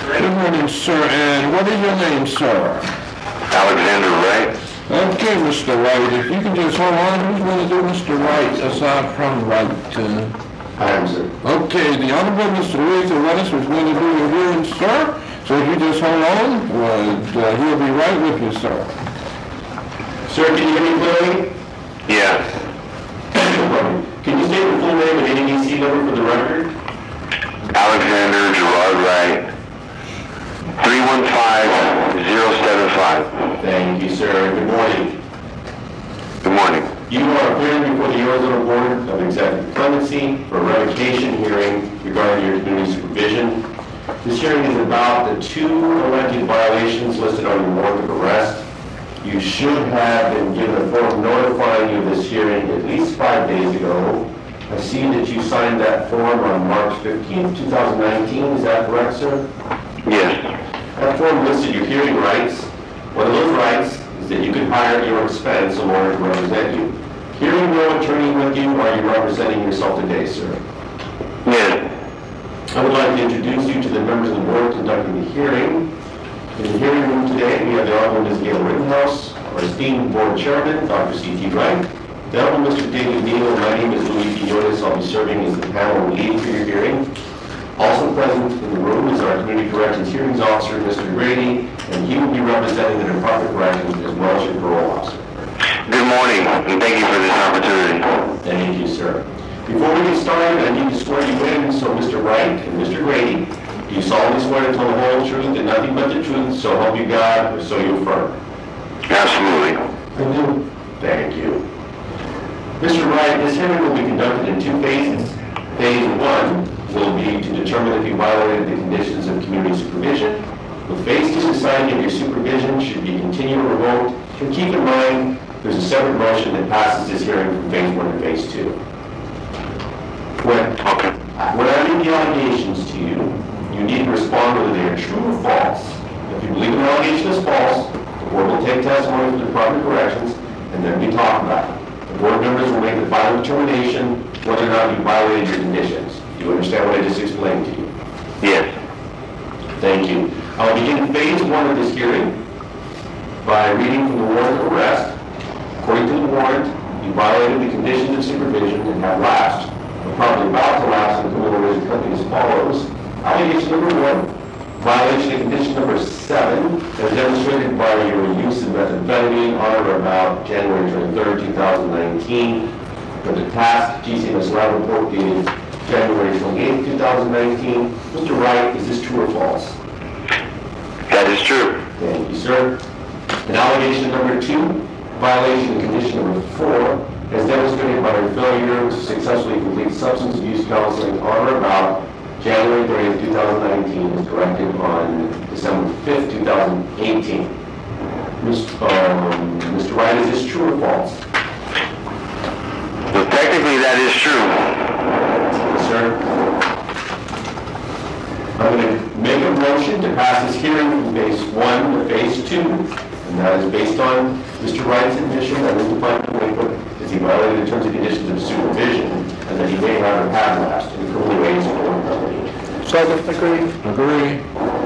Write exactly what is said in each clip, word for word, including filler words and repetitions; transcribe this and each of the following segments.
Good morning, sir, and what is your name, sir? Alexander Wright. Okay, Mister Wright, if you can just hold on, who's going to do Mister Wright aside from Wright? Uh, I am, sir. okay, the Honorable Mister Louis Runnels is going to do your hearing, sir. So if you just hold on, well, uh, he'll be right with you, sir. Sir, can you hear me clearly? Yeah. Can you state your full name and N E C number for the record? Alexander Gerard Wright. three one five zero seven five. Thank you, sir. Good morning. Good morning. You are appearing before the Arizona Board of Executive Clemency for a revocation hearing regarding your community supervision. This hearing is about the two alleged violations listed on your warrant of arrest. You should have been given a form notifying you of this hearing at least five days ago. I see that you signed that form on March fifteenth, two thousand nineteen. Is that correct, sir? Yes. That form listed your hearing rights. One of those rights is that you can hire at your expense a lawyer to represent you. Hearing no attorney with you, are you representing yourself today, sir? Yes. I would like to introduce you to the members of the board conducting the hearing. In the hearing room today, we have the Honorable Miz Gail Rittenhouse, our esteemed board chairman, Doctor C T Wright, the Honorable Mister David Neal, and my name is Luis Quinones. I'll be serving as the panel lead for your hearing. Also present in the room is our Community Corrections Hearings Officer, Mister Grady, and he will be representing the Department of Corrections as well as your parole officer. Good morning, and thank you for this opportunity. Thank you, sir. Before we get started, I need to swear you in, so Mister Wright and Mister Grady, do you solemnly swear to tell the whole truth and nothing but the truth, so help you God, or so you affirm? Absolutely. I do. Thank you. Mister Wright, this hearing will be conducted in two phases. Phase one will be to determine if you violated the conditions of community supervision. With phase two, deciding if your supervision should be continued or revoked. And keep in mind, there's a separate motion that passes this hearing from phase one to phase two. When, Okay. when I read the allegations to you, you need to respond whether they are true or false. If you believe an allegation is false, the board will take testimony from the Department of Corrections, and then we talk about it. The board members will make the final determination whether or not you violated your conditions. Do you understand what I just explained to you? Yes. Thank you. I'll begin phase one of this hearing by reading from the warrant of arrest. According to the warrant, you violated the conditions of supervision and have lapsed, or probably about to lapse in criminal related company as follows. Allegation number one, violation of condition number seven, as demonstrated by your use of methamphetamine on or about January twenty-third, two thousand nineteen. For the task G C M S lab report dated January twenty-eighth, two thousand nineteen. Mister Wright, is this true or false? That is true. Thank you, sir. And allegation number two, violation of condition number four, as demonstrated by your failure to successfully complete substance abuse counseling on or about January thirtieth, two thousand nineteen, is corrected on December fifth, two thousand eighteen. Mister Um, Mister Wright, is this true or false? Well, technically that is true. Yes, sir. I'm going to make a motion to pass this hearing from phase one to phase two, and that is based on Mister Wright's admission that his department as he violated the terms and conditions of supervision, and that he may have or have lapsed in criminal ways of the company. Second. Agree. Agree.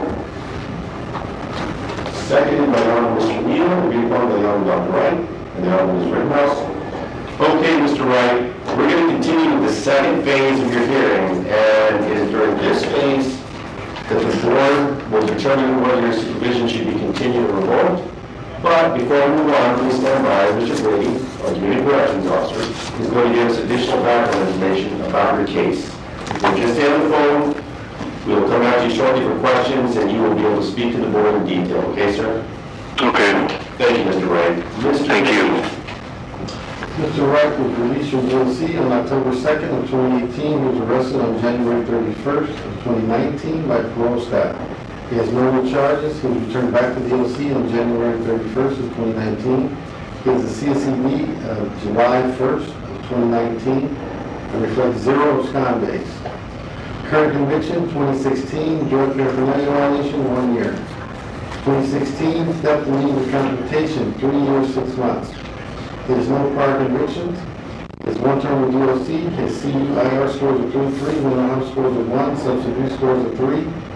Seconded by the Honorable Mister Neal, agreed upon by the Honorable Doctor Wright, and the Honorable Miz Rittenhouse. Okay, Mister Wright, we're going to continue with the second phase of your hearing, and it is during this phase that the board will determine whether your supervision should be continued or revoked. But before we move on, please stand by. Mister Brady, our Community Corrections Officer, is going to give us additional background information about your case. We'll just stay on the phone. We will come back to you shortly for questions, and you will be able to speak to the board in detail. Okay, sir? Okay. Thank you, Mister Wright. Mister Thank you. Mister Wright was released from J C on October second of twenty eighteen. He was arrested on January thirty-first of twenty nineteen by parole staff. He has no more charges. He was returned back to the O C on January thirty-first of twenty nineteen. He has a C S E B of July first of twenty nineteen and reflects zero abscond days. Current conviction, twenty sixteen, drug paraphernalia violation, one year. twenty sixteen, theft and means of transportation, three years, six months. He has no prior convictions. His one term with D O C, his C I R scores of three three, mental health scores of one, substance abuse scores of three,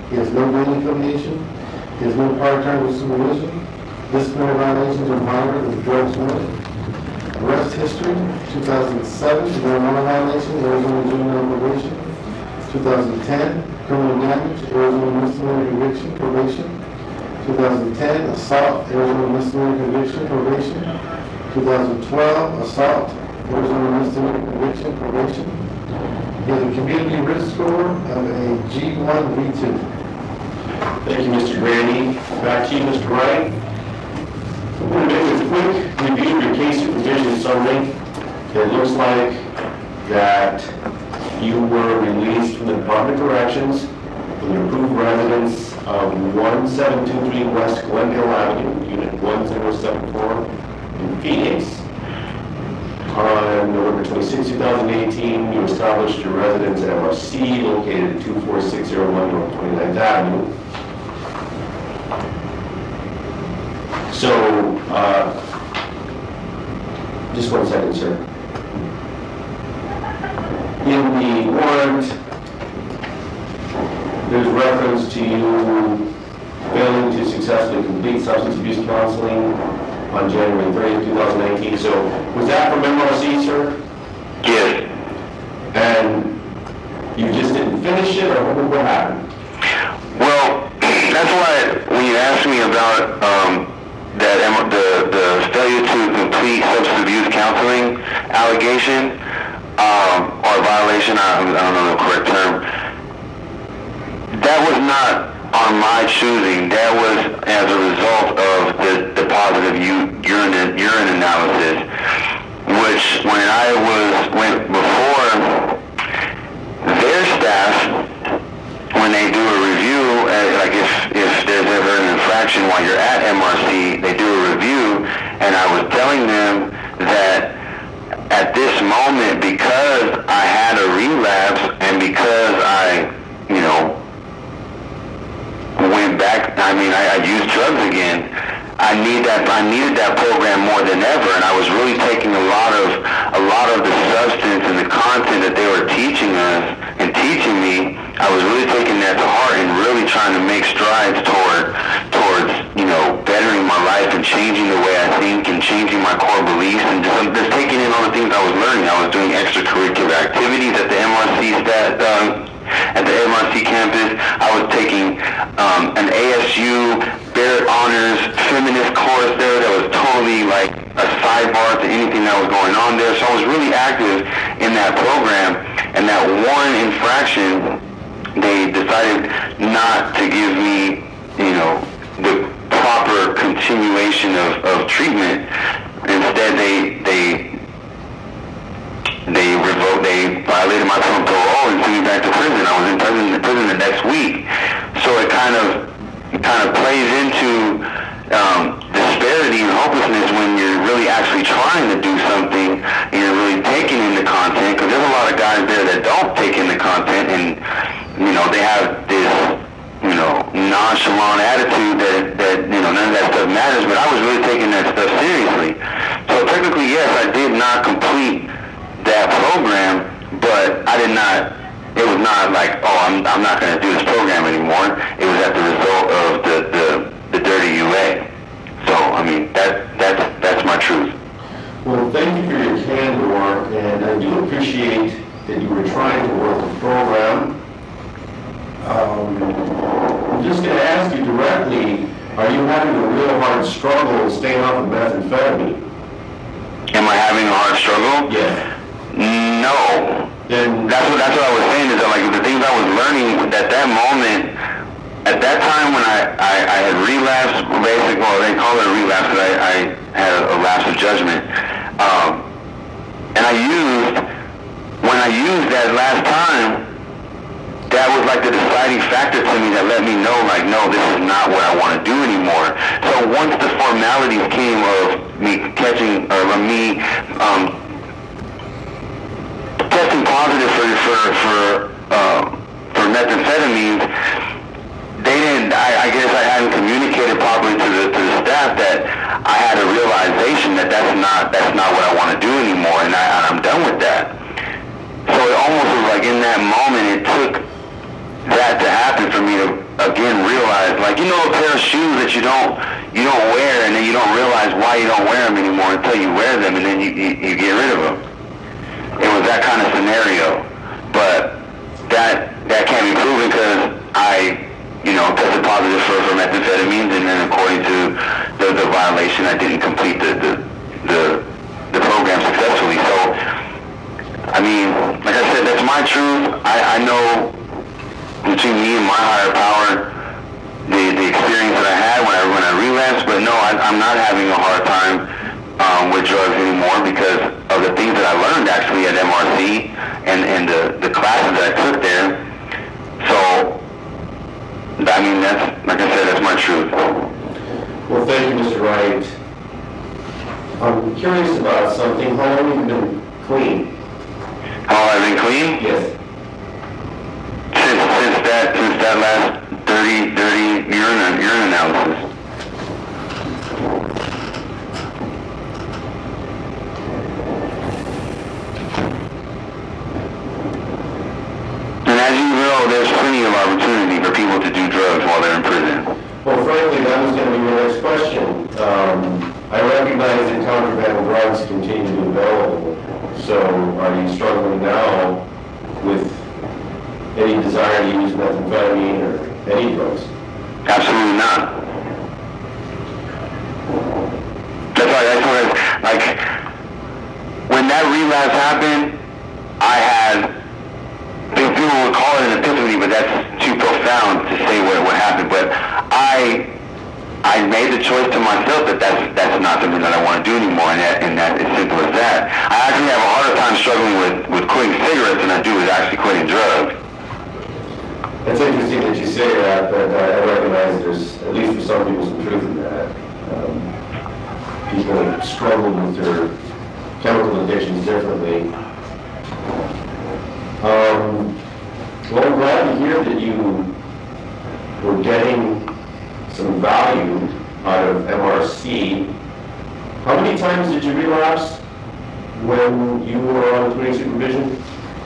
He has no gang affiliation. He has no prior term of supervision. Disciplinary violations are minor as drugs noted. Arrest history, two thousand seven, marijuana violations, Arizona juvenile probation. two thousand ten, criminal damage, Arizona misdemeanor conviction, probation. two thousand ten, assault, Arizona misdemeanor conviction, probation. two thousand twelve, assault, Arizona misdemeanor conviction, probation. He has a community risk score of a G one V two. Thank you, Mister Grandy. Back to you, Mister Wright. I'm going to make a quick review of your case supervision summary. It looks like that you were released from the Department of Corrections from the approved residence of one seven two three West Glendale Avenue, Unit one zero seven four in Phoenix. On November twenty-sixth, two thousand eighteen, you established your residence at M R C located at two four six zero one North twenty-ninth Avenue. So, uh, just one second, sir. In the warrant, there's reference to you failing to successfully complete substance abuse counseling on January thirtieth, two thousand nineteen. So, was that from M R C, sir? Yes. And you just didn't finish it, or what, what happened? Well, that's why when you asked me about um, that em- the the failure to complete substance abuse counseling allegation um, or violation, I, I don't know the correct term. That was not on my choosing. That was as a result of the, the positive u- urine urine analysis, which when I was went before their staff, when they do a review, uh, like if, if there's ever an infraction while you're at M R C, they do a review, and I was telling them that at this moment, because I had a relapse and because I, you know, went back, I mean, I, I used drugs again, I need that, I needed that program more than ever, and I was really taking a lot of, a lot of the substance and the content that they were teaching us and teaching me. I was really taking that to heart and really trying to make strides toward, towards, you know, bettering my life and changing the way I think and changing my core beliefs and just, just taking in all the things I was learning. I was doing extracurricular activities at the M R C stat, um, at the M R C campus. I was taking um, an A S U Barrett Honors feminist course there that was totally like a sidebar to anything that was going on there. So I was really active in that program, and that one infraction, they decided not to give me, you know, the proper continuation of, of treatment. Instead, they they they revoked, they violated my parole and sent me back to prison. I was in prison, in prison the next week. So it kind of it kind of plays into um, disparity and hopelessness when you're really actually trying to do something and you're really taking in the content. Because there's a lot of guys there that don't take in the content, and you know, they have this, you know, nonchalant attitude that, that, you know, none of that stuff matters, but I was really taking that stuff seriously. So technically, yes, I did not complete that program, but I did not, it was not like, oh, I'm, I'm not going to do this program anymore. It was as the result of the, the, the dirty U A. So, I mean, that, that's, that's my truth. Well, thank you for your candor, and I do appreciate that you were trying to work the program. Um, I'm just going to ask you directly, are you having a real hard struggle staying off of methamphetamine? Am I having a hard struggle? Yeah. No. Then That's what, that's what I was saying, is that like the things I was learning at that moment, at that time when I, I, I had relapsed, basically, well, they call it a relapse because I, I had a lapse of judgment. Um, and I used, when I used that last time, that was like the deciding factor to me that let me know, like, no, this is not what I want to do anymore. So once the formalities came of me catching, or of me um, testing positive for for for uh, for methamphetamines, they didn't. I, I guess I hadn't communicated properly to the to the staff that I had a realization that that's not that's not what I want to do anymore, and, I, and I'm done with that. So it almost was like in that moment, it took that to happen for me to again realized, like, you know, a pair of shoes that you don't you don't wear, and then you don't realize why you don't wear them anymore until you wear them, and then you, you, you get rid of them. It was that kind of scenario, but that that can't be proven because I, you know, tested positive for, for methamphetamines, and then according to the, the violation, I didn't complete the the, the the program successfully. So, I mean, like I said, that's my truth. I, I know between me and my higher power, the the experience that I had when I when I relapsed, but no, I, I'm not having a hard time um, with drugs anymore because of the things that I learned actually at M R C and and the the classes that I took there. So, I mean, that's, like I said, that's my truth. Well, thank you, Mister Wright. I'm curious about something. How long have you been clean? How long have I been clean? Yes. Since since that since that last dirty dirty urine urine analysis. And as you know, there's plenty of opportunity for people to do drugs while they're in prison. Well, frankly, that was going to be my next question. Um, I recognize that contraband drugs continue to be available. So, are you struggling now with any desire to use methamphetamine or any drugs? Absolutely not. That's why, that's what, like, when that relapse happened, I had, people would call it an epiphany, but that's too profound to say what, what happened. But I, I made the choice to myself that that's, that's not something that I want to do anymore, and that, and that is simple as that. I actually have a harder time struggling with, with quitting cigarettes than I do with actually quitting drugs. It's interesting that you say that, but I recognize there's, at least for some people, some truth in that. Um, people struggle with their chemical addictions differently. Um, well, I'm glad to hear that you were getting some value out of M R C. How many times did you relapse when you were on community supervision?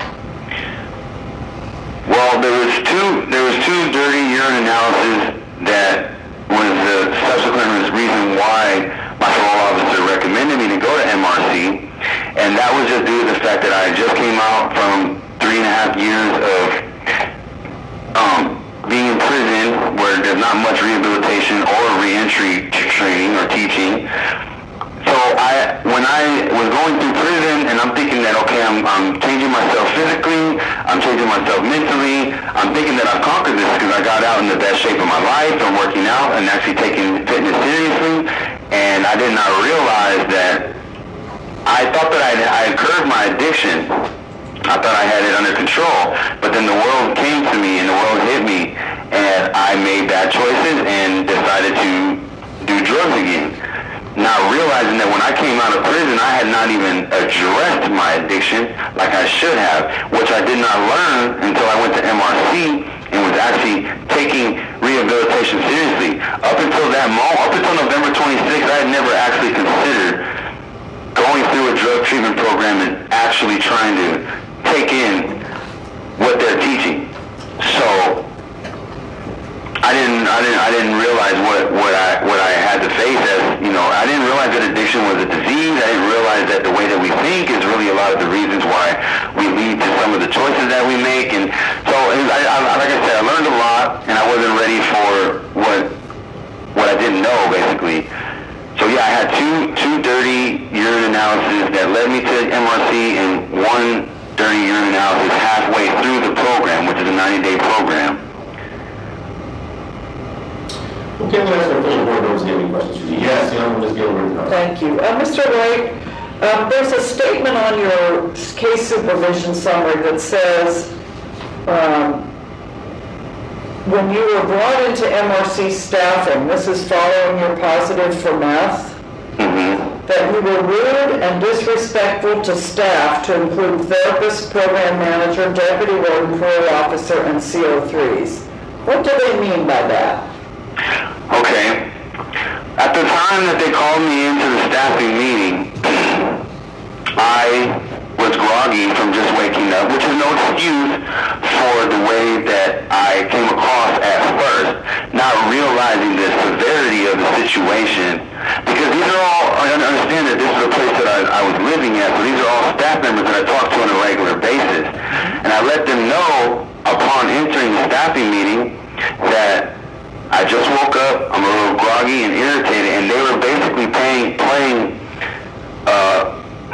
Well, there was two. There was two dirty urine analyses that was the subsequent reason why my parole officer recommended me to go to M R C, and that was just due to the fact that I just came out from three and a half years of um, being in prison, where there's not much rehabilitation or reentry training or teaching. So I, when I was going through prison, and I'm thinking that, okay, I'm, I'm changing myself physically, I'm changing myself mentally, I'm thinking that I've conquered this because I got out in the best shape of my life, I'm working out and actually taking fitness seriously, and I did not realize that I thought that I, I had curbed my addiction. I thought I had it under control, but then the world came to me and the world hit me, and I made bad choices and decided to do drugs again. Not realizing that when I came out of prison, I had not even addressed my addiction like I should have, which I did not learn until I went to M R C and was actually taking rehabilitation seriously. Up until that moment, up until November twenty-sixth, I had never actually considered going through a drug treatment program and actually trying to take in what they're teaching. So I didn't, I didn't, I didn't realize what, what I, what I had to face as, you know, I didn't realize that addiction was a disease. I didn't realize that the way that we think is really a lot of the reasons why we lead to some of the choices that we make. And so, I, I, like I said, I learned a lot, and I wasn't ready for what, what I didn't know, basically. So yeah, I had two, two dirty urine analyses that led me to M R C, and one dirty urine analysis halfway through the program, which is a ninety-day program. Okay, let's ask our full board members have any questions for you. Yes, the Honorable Miz Gilbert. Thank you. Uh, Mister Wright, um, there's a statement on your case supervision summary that says um, when you were brought into M R C staffing, this is following your positive for meth, Mm-hmm. that you were rude and disrespectful to staff, to include therapist, program manager, deputy warden, parole officer, and C O threes. What do they mean by that? Okay. At the time that they called me into the staffing meeting, I was was groggy from just waking up, which is no excuse for the way that I came across at first, not realizing the severity of the situation. Because these are all, I understand that this is a place that I, I was living at, so these are all staff members that I talk to on a regular basis. And I let them know upon entering the staffing meeting that I just woke up, I'm a little groggy and irritated, and they were basically playing, playing uh,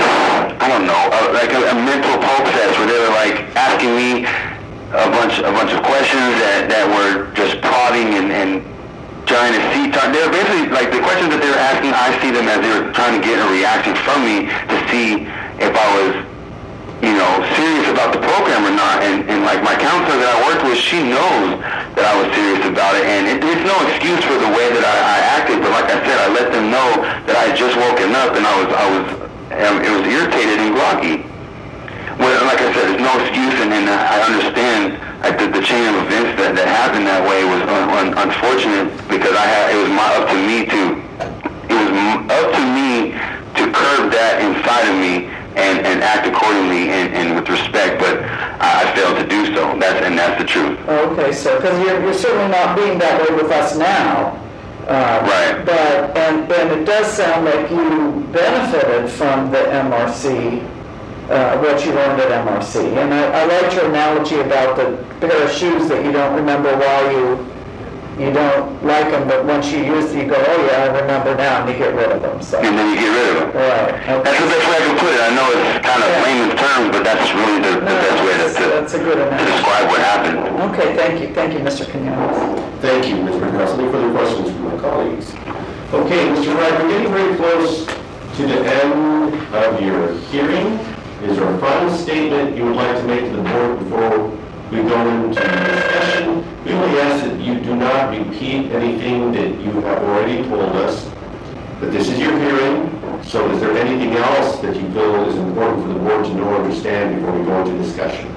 I don't know, uh, like a, a mental poke test where they were like asking me a bunch, a bunch of questions that, that were just prodding and, and trying to see. They were basically like the questions that they were asking. I see them as they were trying to get a reaction from me to see if I was, you know, serious about the program or not. And, and like my counselor that I worked with, she knows that I was serious about it. And it, it's no excuse for the way that I, I acted. But like I said, I let them know that I had just woken up and I was, I was. Um, it was irritated and groggy. Well, like I said, there's no excuse, and, and I understand like, the, the chain of events that, that happened that way was un, un, unfortunate because I had it was my up to me to it was m- up to me to curb that inside of me and, and act accordingly and, and with respect, but I, I failed to do so. That's and that's the truth. Okay, so because you're, you're certainly not being that way with us now. Uh, Right. But, and, and it does sound like you benefited from the M R C, uh, what you learned at M R C. And I, I liked your analogy about the pair of shoes that you don't remember why you, you don't like them, but once you use them, you go, oh yeah, I remember now, and you get rid of them, so. And then you get rid of them. Right, okay. That's the best way I can put it. I know it's kind of Yeah. layman's terms, but that's really the, the No, best way to, that's- to, that's a good to analogy. describe what happened. Okay, thank you, thank you, Mister Quinones. Thank you, Miz Brickhouse. Any further questions from my colleagues? Okay, Mister Wright, we're getting very close to the end of your hearing. Is there a final statement you would like to make to the board before we go into discussion? We only ask that you do not repeat anything that you have already told us, but this is your hearing, so is there anything else that you feel is important for the board to know or understand before we go into discussion?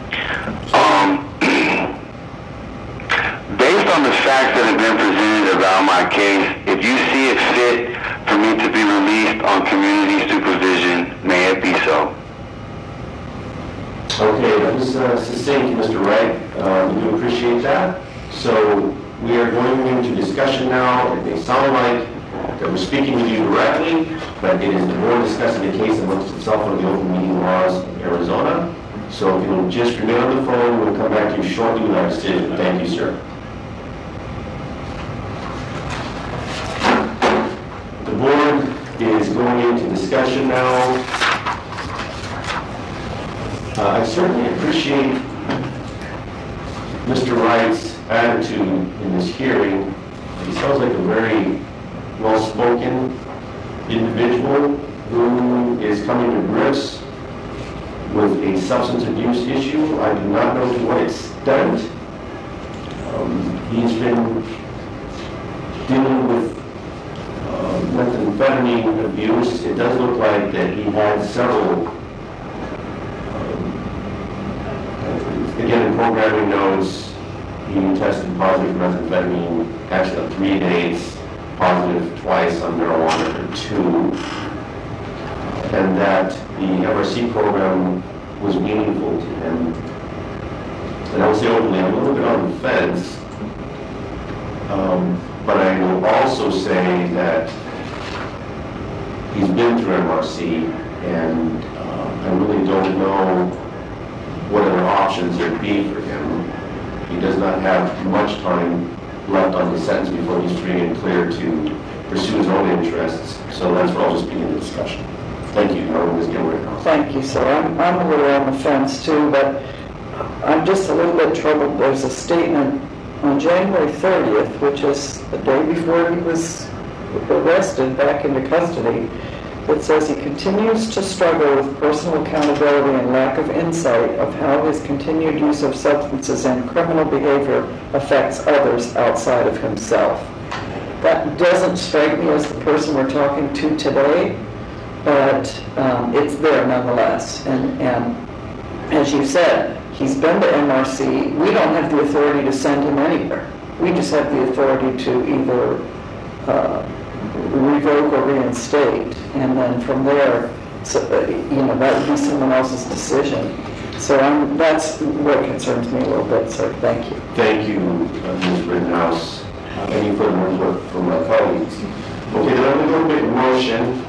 Um, based on the facts that have been presented about my case, if you see it fit for me to be released on community supervision, may it be so. Okay, that was uh, succinct, Mister Wright. Uh, we do appreciate that. So we are going into discussion now. It may sound like that we're speaking with you directly, but it is the board discussing the case amongst itself under the open meeting laws of Arizona. So if you'll just remain on the phone, we'll come back to you shortly with our decision. Thank you, sir. The board is going into discussion now. Uh, I certainly appreciate Mister Wright's attitude in this hearing. He sounds like a very well-spoken individual who is coming to grips with a substance abuse issue. I do not know to what extent. Um, he's been dealing with uh, methamphetamine abuse. It does look like that he had several. Again, in programming notes, he tested positive for methamphetamine, actually on three days, positive twice on marijuana for two, and that the M R C program was meaningful to him. And I will say openly, I'm a little bit on the fence, um, but I will also say that he's been through M R C, and uh, I really don't know what other options there'd be for him. He does not have much time left on his sentence before he's free and clear to pursue his own interests. So that's where I'll just begin the discussion. Thank you, Miz Gilbert. Thank you, sir. I'm, I'm a little on the fence too, but I'm just a little bit troubled. There's a statement on January thirtieth, which is the day before he was arrested back into custody, that says he continues to struggle with personal accountability and lack of insight of how his continued use of substances and criminal behavior affects others outside of himself. That doesn't strike me as the person we're talking to today, but um, it's there nonetheless. And, and as you said, he's been to M R C. We don't have the authority to send him anywhere. We just have the authority to either uh, revoke or reinstate, and then from there So, uh, you know, that would be someone else's decision. So I'm, that's what concerns me a little bit, sir. Thank you. Thank you, uh, Miz Rittenhouse. Uh, Any further input from my colleagues? Okay, then I'm going to make a motion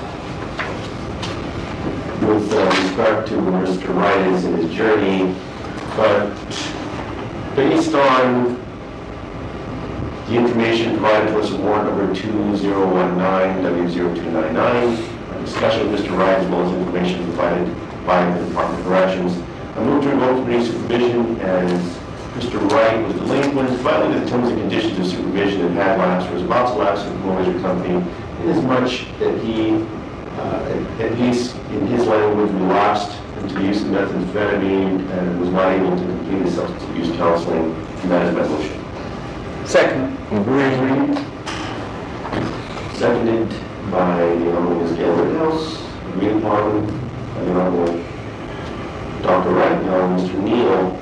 with uh, respect to where Mister Wright is in his journey, but based on the information provided to us in warrant number two zero one nine W zero two nine nine, a discussion with Mister Wright as well as information provided by the Department of Corrections, I moved to revoke community supervision as Mister Wright was delinquent, violated the terms and conditions of supervision and had lapsed or was about to lapse with the mortgage company, inasmuch that he, uh, at, at least in his language, relapsed into the use of methamphetamine and was not able to complete his substance abuse counseling, and that is my motion. Second. Seconded by the Honorable Miz Gail Rittenhouse, agreed upon by the Honorable Doctor Wright, now Mister Neal.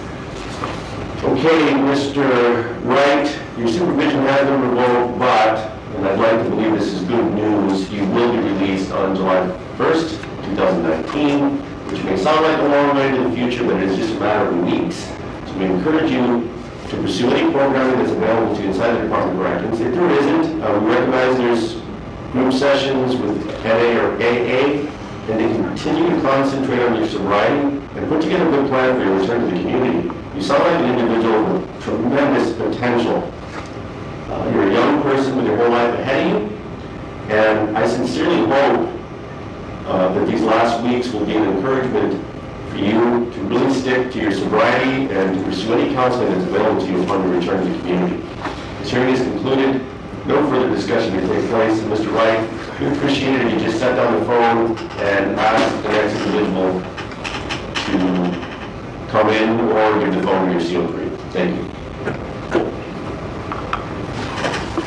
Okay, Mister Wright, your supervision has been revoked, but, and I'd like to believe this is good news, you will be released on July first, two thousand nineteen, which may sound like a long way in the future, but it is just a matter of weeks. So we encourage you to pursue any programming that's available to you inside the Department of Corrections. If there isn't, uh, we recognize there's group sessions with N A or A A, and they can continue to concentrate on your sobriety and put together a good plan for your return to the community. You sound like an individual with tremendous potential. Uh, you're a young person with your whole life ahead of you, and I sincerely hope uh, that these last weeks will be an encouragement for you to really stick to your sobriety and to pursue any counseling that's available to you upon your return to the community. This hearing is concluded. No further discussion can take place. And Mister Wright, we appreciate it if you just set down the phone and ask the next individual to come in or give the phone to your seal free. Thank you.